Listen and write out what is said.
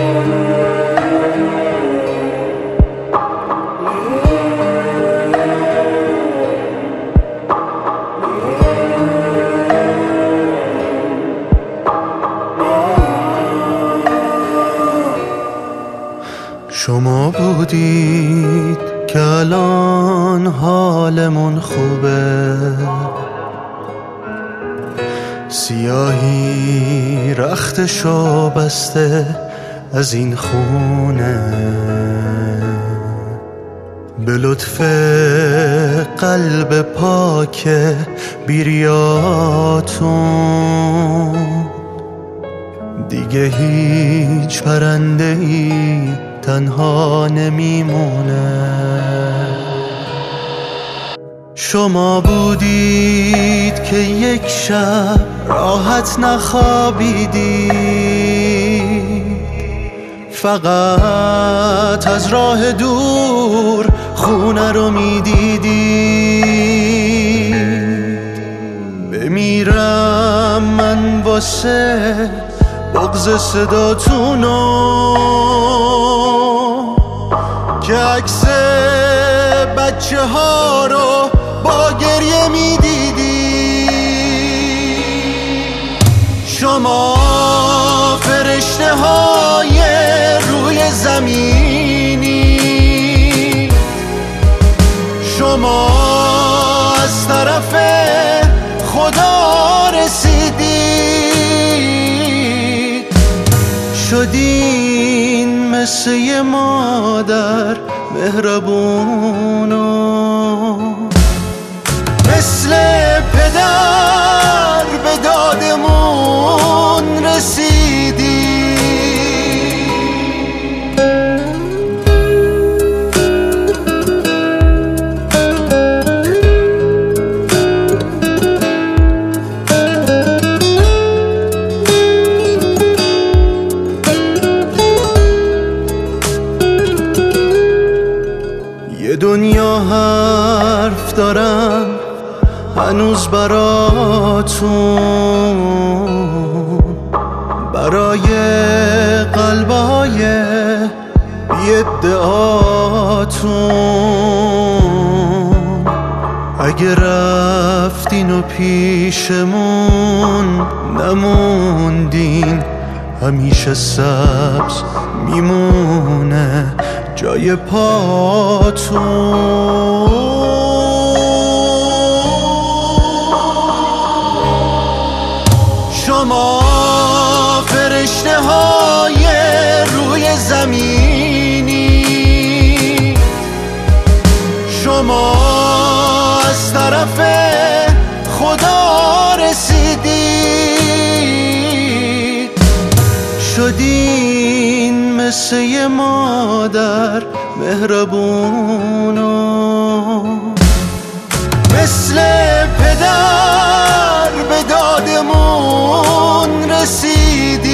شما بودید که الان حالمون خوبه، سیاهی رختشو بسته از این خونه، به لطف قلب پاک بیریاتون دیگه هیچ پرنده‌ای تنها نمیمونه. شما بودید که یک شب راحت نخوابیدید، فقط از راه دور خونه رو میدیدید. بمیرم من واسه بغض صداتونو که عکس بچه ها رو با گریه میدیدی. شما فرشته های روی زمینی، شما از طرف خدا رسیدی، شدین مثل یه مادر مهربونو، مثل پدر به دادمون رسیدی. یه دنیا حرف دارم هنوز براتون، برای قلبای بی‌ادعاتون. اگه رفتین و پیشمون نموندین، همیشه سبز میمونه جای پاتون. شما فرشته های روی زمینی، شما از طرف خدا رسیدید، شدین مثل یه مادر مهربونو، مثل پدر به دادمون رسیدی.